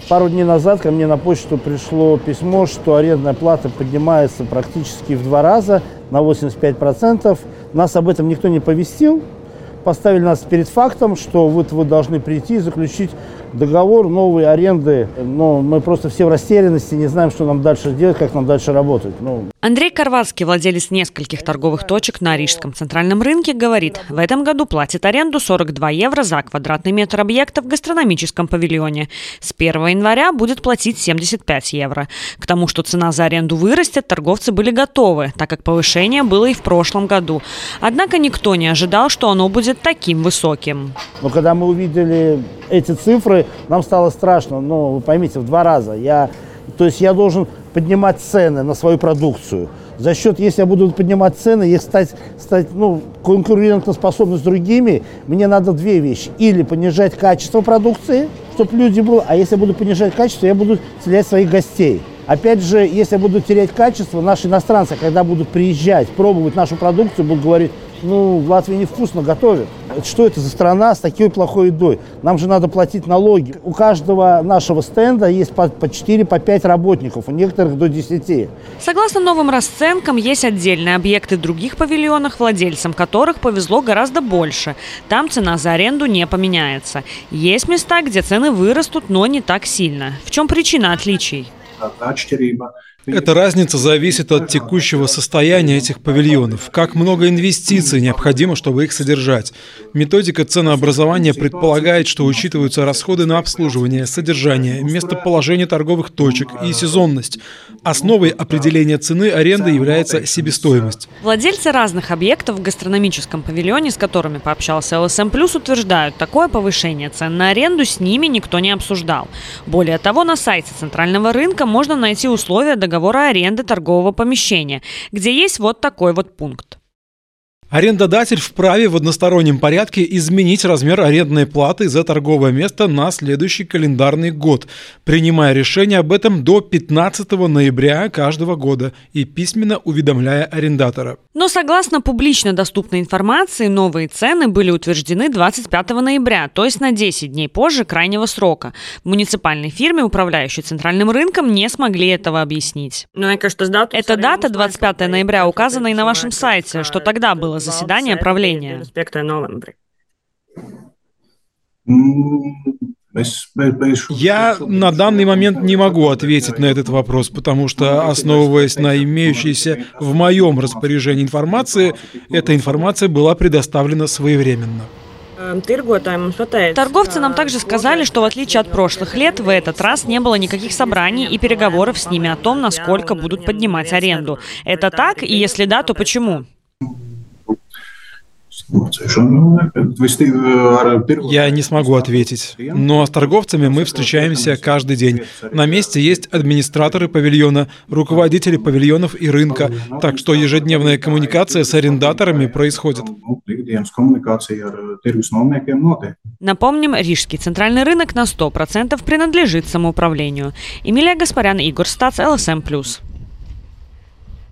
Пару дней назад ко мне на почту пришло письмо, что арендная плата поднимается практически в 2 раза, на 85%. Нас об этом никто не повестил. Поставили нас перед фактом, что вот вы должны прийти и заключить договор новой аренды. Но мы просто все в растерянности, не знаем, что нам дальше делать, как нам дальше работать. Андрей Карватский, владелец нескольких торговых точек на Рижском центральном рынке, говорит, в этом году платит аренду 42 евро за квадратный метр объекта в гастрономическом павильоне. С 1 января будет платить 75 евро. К тому, что цена за аренду вырастет, торговцы были готовы, так как повышение было и в прошлом году. Однако никто не ожидал, что оно будет таким высоким. Но когда мы увидели эти цифры, нам стало страшно. Вы поймите, в 2 раза. Я должен поднимать цены на свою продукцию. За счет, если я буду поднимать цены и стать конкурентоспособным с другими, мне надо 2 вещи. Или понижать качество продукции, чтобы люди были, а если я буду понижать качество, я буду терять своих гостей. Опять же, если я буду терять качество, наши иностранцы, когда будут приезжать, пробовать нашу продукцию, будут говорить, в Латвии невкусно готовят. Что это за страна с такой плохой едой? Нам же надо платить налоги. У каждого нашего стенда есть по 4, по 5 работников, у некоторых до 10. Согласно новым расценкам, есть отдельные объекты в других павильонах, владельцам которых повезло гораздо больше. Там цена за аренду не поменяется. Есть места, где цены вырастут, но не так сильно. В чем причина отличий? Эта разница зависит от текущего состояния этих павильонов. Как много инвестиций необходимо, чтобы их содержать. Методика ценообразования предполагает, что учитываются расходы на обслуживание, содержание, местоположение торговых точек и сезонность. Основой определения цены аренды является себестоимость. Владельцы разных объектов в гастрономическом павильоне, с которыми пообщался ЛСМ+, утверждают, такое повышение цен на аренду с ними никто не обсуждал. Более того, на сайте Центрального рынка можно найти условия договора аренды торгового помещения, где есть вот такой вот пункт. Арендодатель вправе в одностороннем порядке изменить размер арендной платы за торговое место на следующий календарный год, принимая решение об этом до 15 ноября каждого года и письменно уведомляя арендатора. Но согласно публично доступной информации, новые цены были утверждены 25 ноября, то есть на 10 дней позже крайнего срока. В муниципальной фирме, управляющей Центральным рынком, не смогли этого объяснить. Эта дата, 25 ноября, указана и на вашем сайте, что тогда было заседание правления. Я на данный момент не могу ответить на этот вопрос, потому что, основываясь на имеющейся в моем распоряжении информации, эта информация была предоставлена своевременно. Торговцы нам также сказали, что в отличие от прошлых лет, в этот раз не было никаких собраний и переговоров с ними о том, насколько будут поднимать аренду. Это так? И если да, то почему? Я не смогу ответить. Но с торговцами мы встречаемся каждый день. На месте есть администраторы павильона, руководители павильонов и рынка, так что ежедневная коммуникация с арендаторами происходит. Напомним, Рижский центральный рынок на 100% принадлежит самоуправлению. Эмилия Гаспарян, Игорь Стац, ЛСМ+.